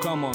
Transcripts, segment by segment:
come on,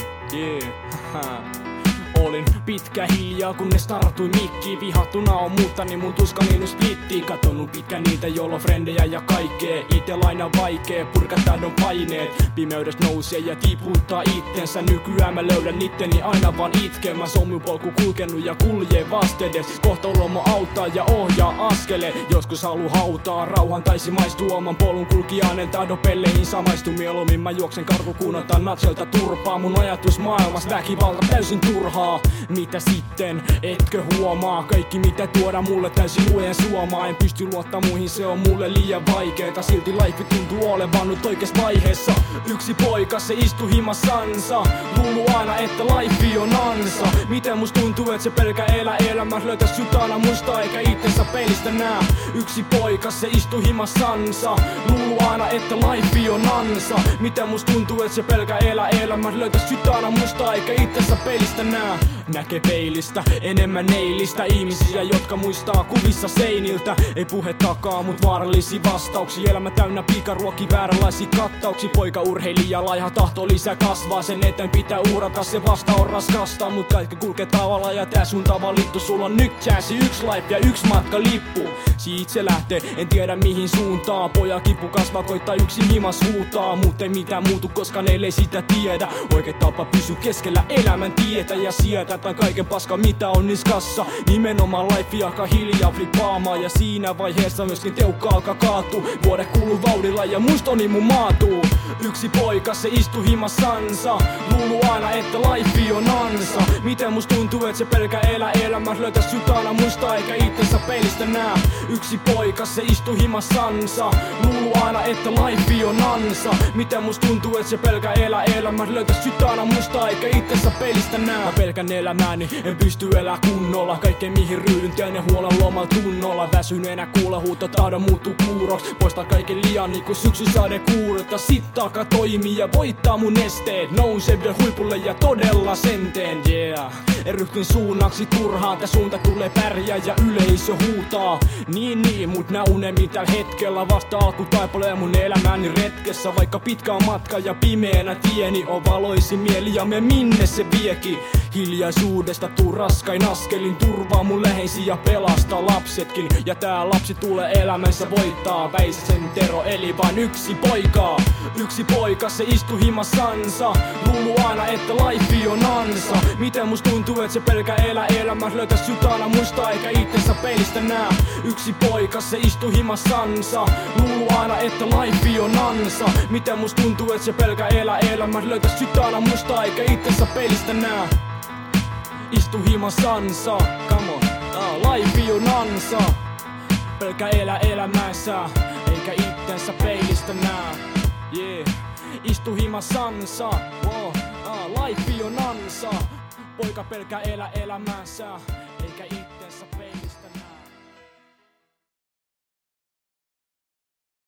yeah. Olin pitkä hiljaa, kunnes tartui mikkiin. Vihattuna on muuttani mun tuskani nyt splittiin. Katonut pitkä niitä, jolla on frendejä ja kaikkee. Itel aina vaikee, purka tahdon paineet. Pimeydessä nousee ja tiputtaa itsensä. Nykyään mä löydän itteni aina vaan itkeen. Mä sommupolku kulkenut ja kuljee vastedes. Kohtalo mä auttaa ja ohjaa askeleen. Joskus halu hautaa rauhan, taisi maistua oman polun kulkijainen. Tahdon pelleihin samaistu mieluummin. Mä juoksen karkukuun, otan natselta turpaa. Mun ajatus maailmas väkivalta täysin turhaa. Mitä sitten, etkö huomaa? Kaikki mitä tuoda mulle täysin luen suomaa. En pysty luottaa muihin, se on mulle liian vaikeeta. Silti life tuntuu olevan nyt oikees vaiheessa. Yksi poika, se istuu himassansa. Luulu aina, että life on ansa. Miten musta tuntuu, et se pelkä elämässä löytä sytana muista eikä itsensä pelistä nää. Yksi poika, se istuu himassansa. Luulu aina, että life on ansa. Miten musta tuntuu, et se pelkä elämässä löytä sytana muista eikä itsensä pelistä nää. Näkee peilistä enemmän neilistä ihmisiä, jotka muistaa kuvissa seiniltä. Ei puhe takaa, mut vaarallisia vastauksia. Elämä täynnä pikaruoki, vääränlaisia kattauksia. Poika urheilija, laiha tahto lisää kasvaa. Sen eteen pitää uhrata, se vasta on raskasta. Mut kaikki kulkee tavalla ja tää suunta valittu. Sulla on nyt chanssi, yksi life ja yksi matka lippu. Siitä se lähtee, en tiedä mihin suuntaan. Poja kipu kasvaa, koittaa yksin himas huutaa. Mut ei mitään muutu, koska neille ei sitä tiedä. Oikea tapa pysy keskellä elämän tietä ja sieltä tän kaiken paska mitä on niskassa. Nimenomaan life alkaa hiljaa flippaamaan. Ja siinä vaiheessa myöskin teukka alkaa kaatuu. Vuodet kuluu vauhdilla ja muistoni mun maatuu. Yksi poika se istuu himassansa. Luulu aina että life on ansa. Miten musta tuntuu et se pelkä elämässä löytä sytana muista eikä itsensä peilistä nää. Yksi poika se istuu himassansa. Luulu aina että life on ansa. Miten musta tuntuu et se pelkä elämässä löytä sytana muista eikä itsensä peilistä nää. Mä pelkän elämääni, en pysty elää kunnolla. Kaikkeen mihin ryhdyn teen ja huolen lomalla tunnolla. Väsyneenä kuule huuto tahdon muuttuu kuuroks. Poistaa kaiken liian niinku syksysade kuurota. Sit alkaa toimia ja voittaa mun esteet. Nousee vielä huipulle ja todella senteen, yeah. En ryhtyn suunnaksi turhaan, tää suunta tulee pärjää ja yleisö huutaa. Niin, mut nää unelmit tällä hetkellä vasta alku taipalee mun elämäni retkessä. Vaikka pitkä on matka ja pimeänä tieni on valoisin mieli ja me minne se viekin. Hiljaisuudesta tuu raskain askelin, turvaa mun läheisiä ja pelastaa lapsetkin. Ja tää lapsi tulee elämänsä voittaa. Väisäsen Tero eli vain yksi poika. Yksi poika se istuu himassansa. Luulu aina että life on ansa. Miten musta tuntuu et se pelkä elämässä löytä sytana muista eikä itsensä peilistä nää. Yksi poika se istuu himassansa. Luulu aina että life on ansa. Miten musta tuntuu et se pelkä elämässä löytä sytana muista eikä itsensä peilistä nää. Istu himassansa, come on, life on ansa. Pelkä elämänsä, eikä itsensä peilistä nää, yeah. Istu himassansa, wow, life on ansa. Poika pelkä elämänsä.